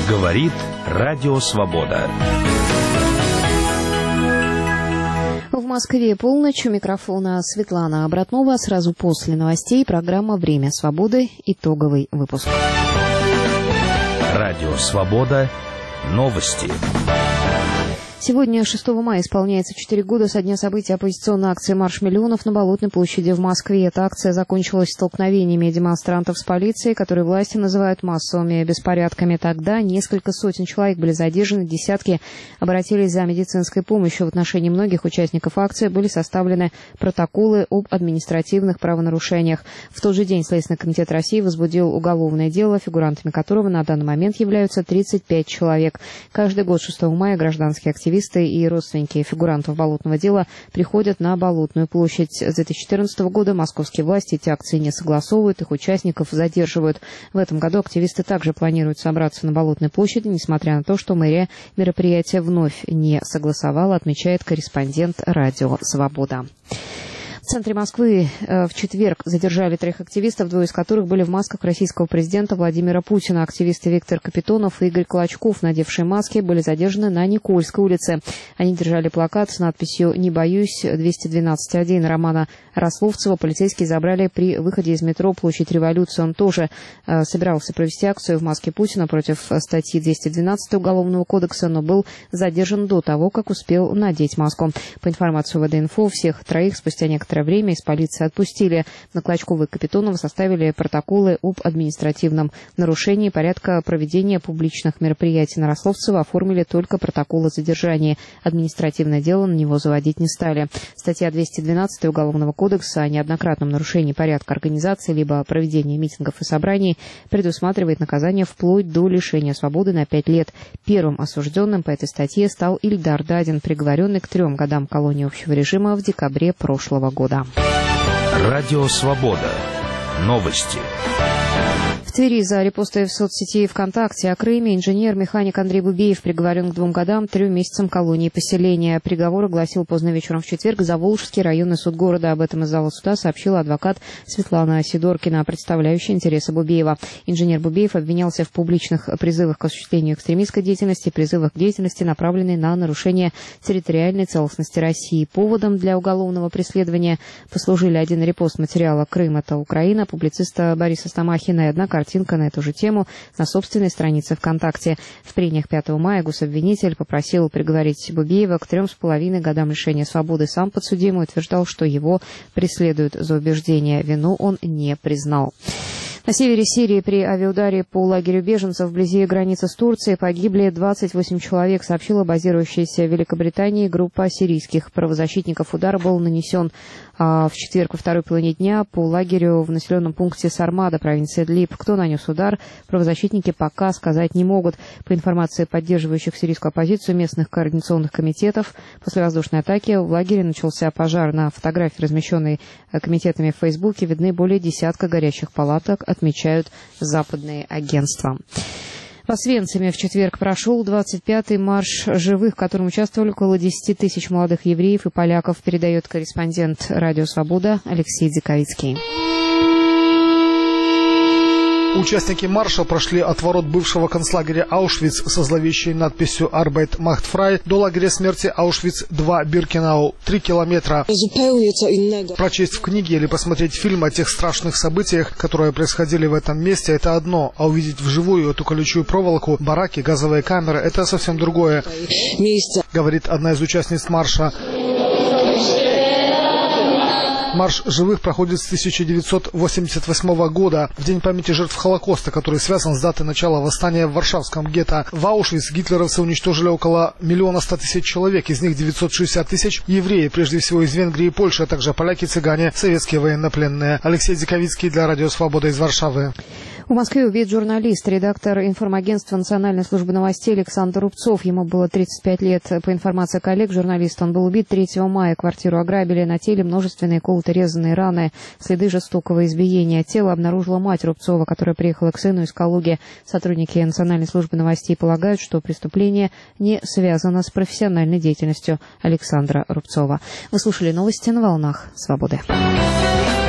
Говорит Радио Свобода. В Москве полночь. У микрофона Светлана Обратнова. Сразу после новостей программа «Время свободы». Итоговый выпуск. Радио Свобода. Новости. Сегодня, 6 мая, исполняется 4 года со дня события оппозиционной акции «Марш миллионов» на Болотной площади в Москве. Эта акция закончилась столкновениями демонстрантов с полицией, которые власти называют массовыми беспорядками. Тогда несколько сотен человек были задержаны, десятки обратились за медицинской помощью. В отношении многих участников акции были составлены протоколы об административных правонарушениях. В тот же день Следственный комитет России возбудил уголовное дело, фигурантами которого на данный момент являются 35 человек. Каждый год 6 мая гражданские активисты и родственники фигурантов болотного дела приходят на Болотную площадь. С 2014 года московские власти эти акции не согласовывают, их участников задерживают. В этом году активисты также планируют собраться на Болотной площади, несмотря на то, что мэрия мероприятие вновь не согласовала, отмечает корреспондент «Радио Свобода». В центре Москвы в четверг задержали 3 активистов, 2 из которых были в масках российского президента Владимира Путина. Активисты Виктор Капитонов и Игорь Клочков, надевшие маски, были задержаны на Никольской улице. Они держали плакат с надписью «Не боюсь», 212-1 Романа Рословцева. Полицейские забрали при выходе из метро Площадь Революции. Он тоже собирался провести акцию в маске Путина против статьи 212 Уголовного кодекса, но был задержан до того, как успел надеть маску. По информации ВД-инфо, всех 3 спустя некоторое время из полиции отпустили. На Клочкова и Капитонова составили протоколы об административном нарушении порядка проведения публичных мероприятий. На Рословцева оформили только протокол о задержании. Административное дело на него заводить не стали. Статья 212 Уголовного кодекса о неоднократном нарушении порядка организации либо проведения митингов и собраний предусматривает наказание вплоть до лишения свободы на 5 лет. Первым осужденным по этой статье стал Ильдар Дадин, приговоренный к 3 годам колонии общего режима в декабре прошлого года. Радио Свобода. Новости. В Твери за репосты в соцсети ВКонтакте о Крыме инженер-механик Андрей Бубеев приговорен к 2 годам, 3 месяцам колонии поселения. Приговор огласил поздно вечером в четверг Заволжский районный суд города. Об этом из зала суда сообщила адвокат Светлана Сидоркина, представляющая интересы Бубеева. Инженер Бубеев обвинялся в публичных призывах к осуществлению экстремистской деятельности, призывах к деятельности, направленной на нарушение территориальной целостности России. Поводом для уголовного преследования послужили один репост материала «Крым – это Украина» публициста Бориса Стамахина и одна картинка на эту же тему на собственной странице ВКонтакте. В прениях 5 мая гособвинитель попросил приговорить Бубеева к 3,5 годам лишения свободы. Сам подсудимый утверждал, что его преследуют за убеждение. Вину он не признал. На севере Сирии при авиаударе по лагерю беженцев вблизи границы с Турцией погибли 28 человек, сообщила базирующаяся в Великобритании группа сирийских правозащитников. Удар был нанесен в четверг во второй половине дня по лагерю в населенном пункте Сармада, провинции Идлиб. Кто нанес удар, правозащитники пока сказать не могут. По информации поддерживающих сирийскую оппозицию местных координационных комитетов, после воздушной атаки в лагере начался пожар. На фотографии, размещенной комитетами в Фейсбуке, видны более десятка горящих палаток, отмечают западные агентства. В Освенциме в четверг прошел 25-й марш живых, в котором участвовали около 10 тысяч молодых евреев и поляков, передает корреспондент «Радио Свобода» Алексей Дзиковицкий. Участники марша прошли от ворот бывшего концлагеря Аушвиц со зловещей надписью «Arbeit macht frei» до лагеря смерти Аушвиц-2 Биркенау. 3 километра. Прочесть в книге или посмотреть фильм о тех страшных событиях, которые происходили в этом месте, это одно, а увидеть вживую эту колючую проволоку, бараки, газовые камеры, это совсем другое, говорит одна из участниц марша. Марш живых проходит с 1988 года, в день памяти жертв Холокоста, который связан с датой начала восстания в Варшавском гетто. В Аушвиц гитлеровцы уничтожили около 1 100 000 человек, из них 960 000 евреи, прежде всего из Венгрии и Польши, а также поляки, цыгане, советские военнопленные. Алексей Дзиковицкий для Радио Свобода из Варшавы. В Москве убит журналист, редактор информагентства Национальной службы новостей Александр Рубцов. Ему было 35 лет. По информации коллег журналиста, он был убит 3 мая. Квартиру ограбили, на теле множественные колото-резанные раны, следы жестокого избиения. Тело обнаружила мать Рубцова, которая приехала к сыну из Калуги. Сотрудники Национальной службы новостей полагают, что преступление не связано с профессиональной деятельностью Александра Рубцова. Вы слушали новости на волнах Свободы.